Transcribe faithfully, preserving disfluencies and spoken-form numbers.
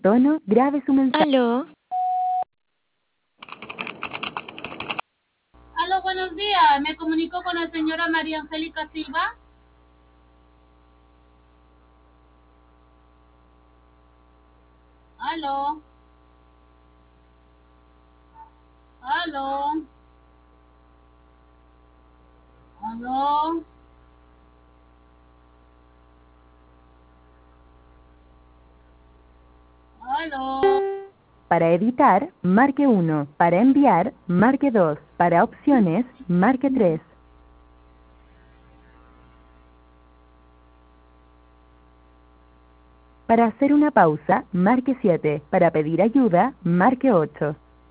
tono, grabe su mensaje. Aló. Aló, buenos días. Me comunico con la señora María Angélica Silva. Aló. Aló. Aló. Aló. Para editar, marque uno. Para enviar, marque dos. Para opciones, marque tres. Para hacer una pausa, marque siete. Para pedir ayuda, marque ocho.